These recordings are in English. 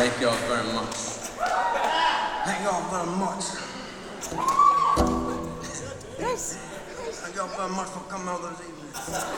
Thank you all very much. Thank you all very much. Yes. Thank you all very much for coming out this evening.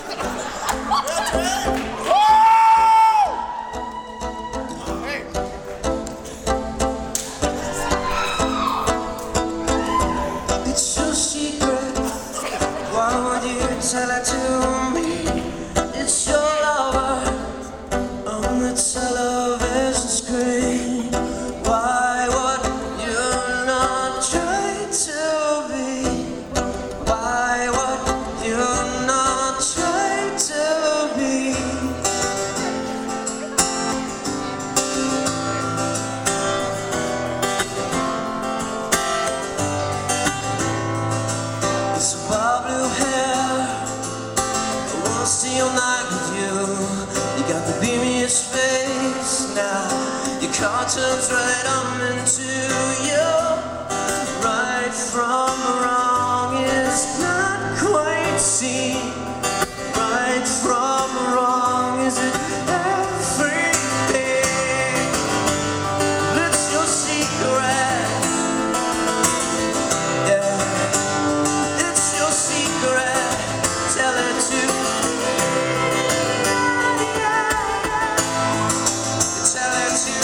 It's your secret. Why would you tell it to me? It's your lover on the television screen. Why would you not try to be? Why would you not try to be? It's about blue hair. I wanna see all night with you. You got the beamiest face now. Your car turns right on into you. Right from wrong is not quite seen. Right from wrong is it everything? It's your secret. Yeah, it's your secret. Tell it to. Tell it to.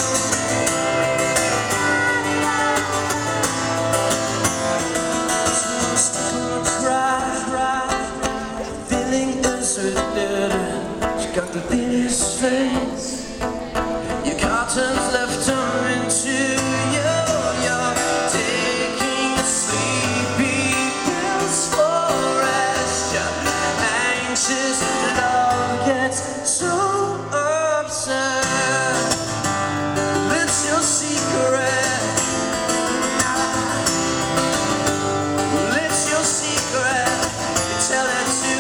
Feeling deserted. She got the biggest face. Your cartons left them into you. You're taking sleepy pills for rest. Your anxious love gets so upset. It's your secret. It's your secret. You tell it to.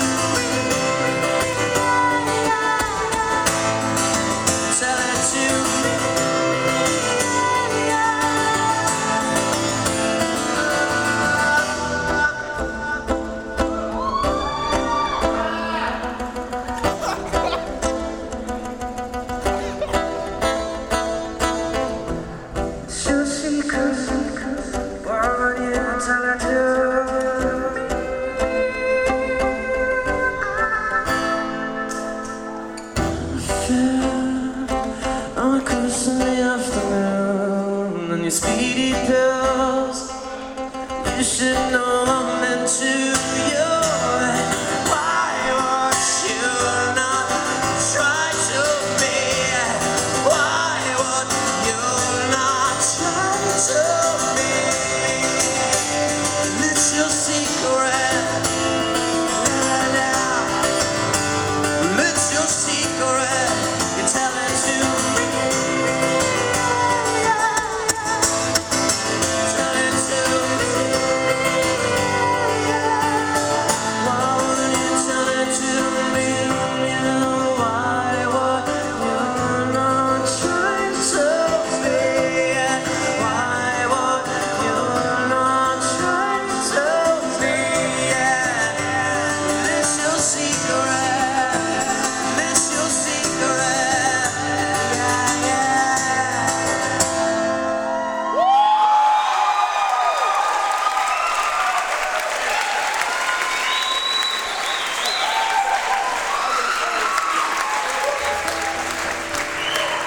Tell it to. It's your secret. Why would you tell it to? On a cruise in the afternoon and your speedy pills. You should know I'm meant to